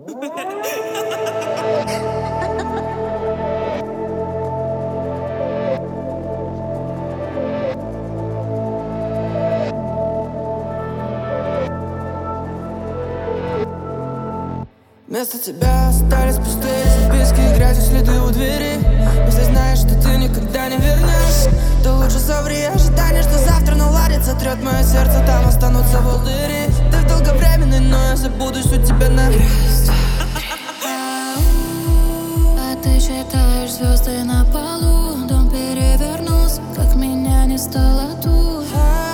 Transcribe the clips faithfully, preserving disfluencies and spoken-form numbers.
Вместо тебя остались пустые записки, грязью следы у двери. Если знаешь, что ты никогда не вернешься, то лучше соври. Ожидание, что завтра наладится, трет мое сердце, там останутся волдыри. Ты долговременный, но я забудусь у тебя на раз. А ты считаешь звезды на полу, дом перевернулся, как меня не стало тут.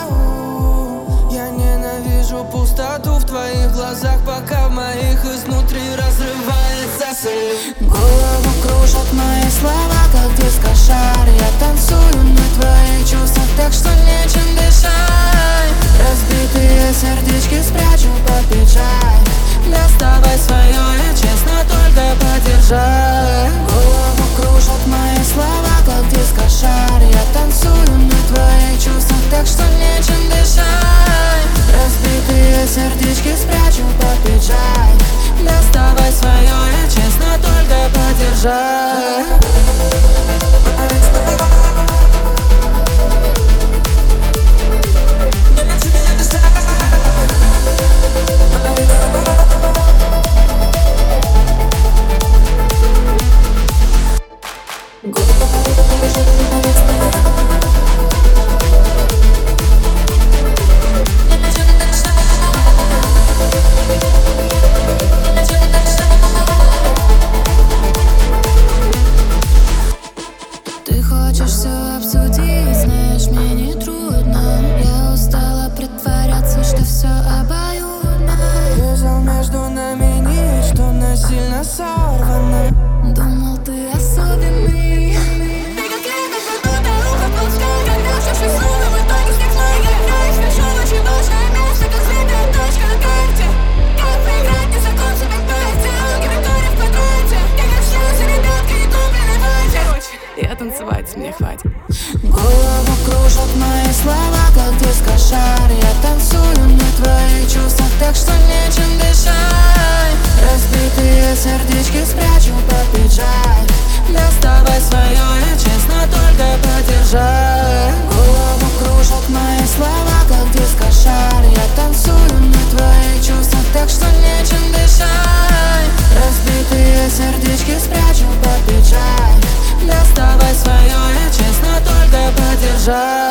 Я ненавижу пустоту в твоих глазах, пока в моих изнутри разрывается салют. Голову кружат мои слова, как дискошар. Я танцую на твоих чувствах, так что нечем дышать. Разбитые сердечки спрячу под печаль. Доставай свое, я честно только подержать. Голову кружат мои слова, как дискошар. Я танцую на твоих чувствах, так что нечем дышать. Разбитые сердечки спрячу под печаль. Доставай свое, я честно только подержать. Ты хочешь все обсудить, знаешь, мне не трудно. Я устала притворяться, что все обоюдно. Лежал между нами нить, что насильно сорвана. Думал, ты особенный. Ты как лето, подутая рука в толчке, когда все шли но в итоге снег ноги. Спешу в очень важное место, как светая точка на карте. Как проиграть, не закончить, как поэзия. Алги Виктория в квадрате. Я как шлюзы, ребятка, не куплены в вате. Короче, я танцевать мне хватит. Голову кружат мои слова, как дискошар. Я танцую на твоих чувствах, так что нечем дышать. Разбитые сердечки спрячу под печаль. Доставай свое, я честно только подержать. Голову кружат мои слова, как дискошар. Я танцую на твоих чувствах, так что нечем дышать. Разбитые сердечки спрячу под печаль. Доставай свое, я честно только подержать.